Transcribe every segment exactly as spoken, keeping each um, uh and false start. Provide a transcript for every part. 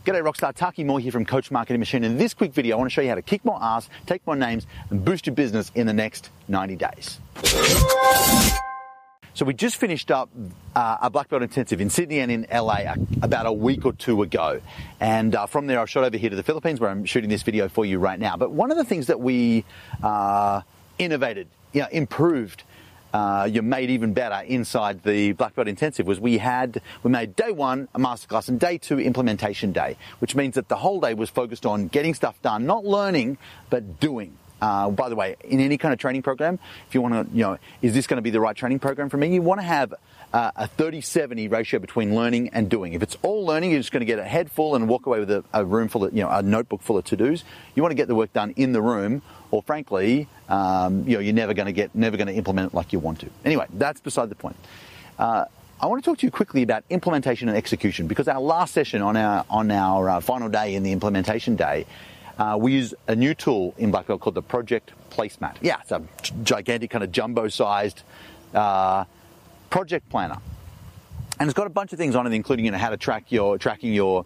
G'day Rockstar, Taki Moore here from Coach Marketing Machine. In this quick video, I want to show you how to kick more ass, take more names, and boost your business in the next ninety days. So we just finished up uh, a Black Belt Intensive in Sydney and in L A about a week or two ago. And uh, from there, I shot over here to the Philippines where I'm shooting this video for you right now. But one of the things that we uh, innovated, you know, improved, Uh, you made even better inside the Black Belt Intensive was we had, we made day one a masterclass and day two implementation day, which means that the whole day was focused on getting stuff done, not learning, but doing. Uh, by the way, in any kind of training program, if you want to, you know, is this going to be the right training program for me? You want to have uh, a thirty seventy ratio between learning and doing. If it's all learning, you're just going to get a head full and walk away with a, a room full of, you know, a notebook full of to-dos. You want to get the work done in the room, or frankly, um, you know, you're never going to get, never going to implement it like you want to. Anyway, that's beside the point. Uh, I want to talk to you quickly about implementation and execution, because our last session on our on our uh, final day in the implementation day, uh, we use a new tool in Black Belt called the Project Placemat. Yeah, it's a gigantic kind of jumbo-sized uh, project planner, and it's got a bunch of things on it, including, you know, how to track your tracking your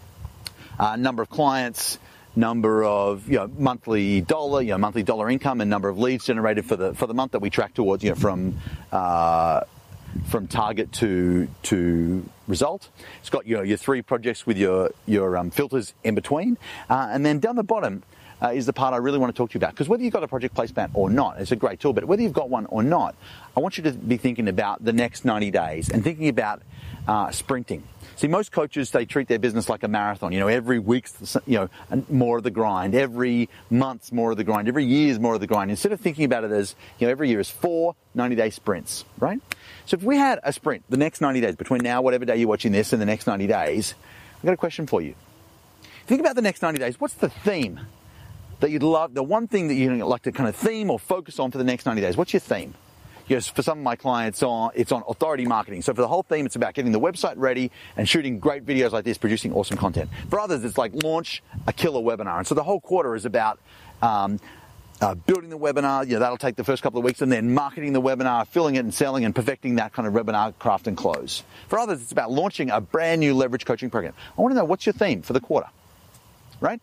uh, number of clients, number of, you know, monthly dollar, you know, monthly dollar income, and number of leads generated for the for the month that we track towards, you know, from uh, from target to to result. It's got, you know, your three projects with your your um, filters in between, uh, and then down the bottom uh, is the part I really want to talk to you about. Because whether you've got a project placemat or not, it's a great tool. But whether you've got one or not, I want you to be thinking about the next ninety days and thinking about uh, sprinting. See, most coaches, they treat their business like a marathon. You know, every week's, you know, more of the grind. Every month's more of the grind. Every year's more of the grind. Instead of thinking about it as, you know, every year is four ninety-day sprints, right? So if we had a sprint the next ninety days, between now, whatever day you're watching this, and the next ninety days, I've got a question for you. Think about the next ninety days. What's the theme that you'd love, the one thing that you'd like to kind of theme or focus on for the next ninety days? What's your theme? Yes, for some of my clients, it's on authority marketing. So for the whole theme, it's about getting the website ready and shooting great videos like this, producing awesome content. For others, it's like launch a killer webinar. And so the whole quarter is about um, uh, building the webinar. You know, that'll take the first couple of weeks, and then marketing the webinar, filling it and selling and perfecting that kind of webinar craft and close. For others, it's about launching a brand new leverage coaching program. I want to know, what's your theme for the quarter, right?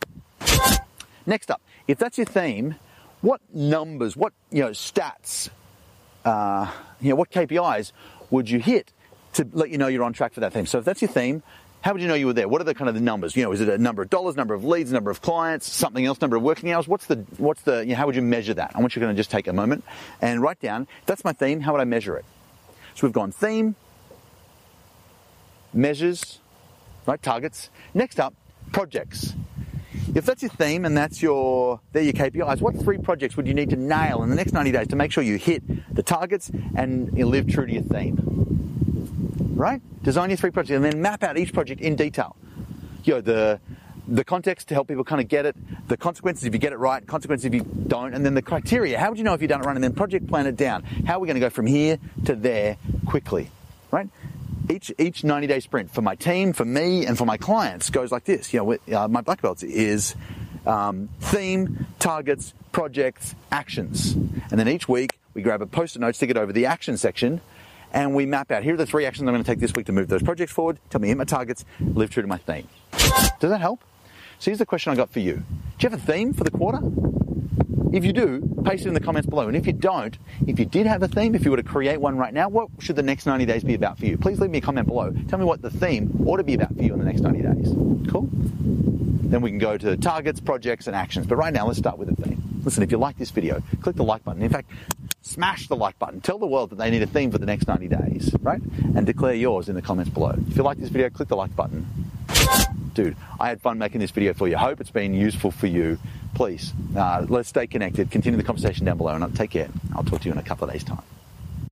Next up, if that's your theme, what numbers, what, you know, stats, Uh, you know, what K P Is would you hit to let you know you're on track for that theme? So if that's your theme, how would you know you were there? What are the kind of the numbers? You know, is it a number of dollars, number of leads, number of clients, something else, number of working hours? What's the, what's the, you know, how would you measure that? I want you to just take a moment and write down, if that's my theme, how would I measure it? So we've gone theme, measures, right, targets. Next up, projects. If that's your theme and that's your, they're your K P Is, what three projects would you need to nail in the next ninety days to make sure you hit the targets and you live true to your theme? Right? Design your three projects and then map out each project in detail. You know, the the context to help people kind of get it, the consequences if you get it right, consequences if you don't, and then the criteria. How would you know if you've done it right? And then project plan it down. How are we going to go from here to there quickly? Right? Each each ninety-day sprint for my team, for me, and for my clients goes like this. You know, uh, my black belts is um, theme, targets, projects, actions, and then each week we grab a post-it note, stick it over the action section, and we map out. Here are the three actions I'm going to take this week to move those projects forward. Tell me, hit my targets, live true to my theme. Does that help? So here's the question I got for you. Do you have a theme for the quarter? If you do, paste it in the comments below. And if you don't, if you did have a theme, if you were to create one right now, what should the next ninety days be about for you? Please leave me a comment below. Tell me what the theme ought to be about for you in the next ninety days. Cool? Then we can go to targets, projects, and actions. But right now, let's start with the theme. Listen, if you like this video, click the like button. In fact, smash the like button. Tell the world that they need a theme for the next ninety days, right? And declare yours in the comments below. If you like this video, click the like button. Dude, I had fun making this video for you. Hope it's been useful for you. Please, uh, let's stay connected. Continue the conversation down below, and I'll take care. I'll talk to you in a couple of days' time.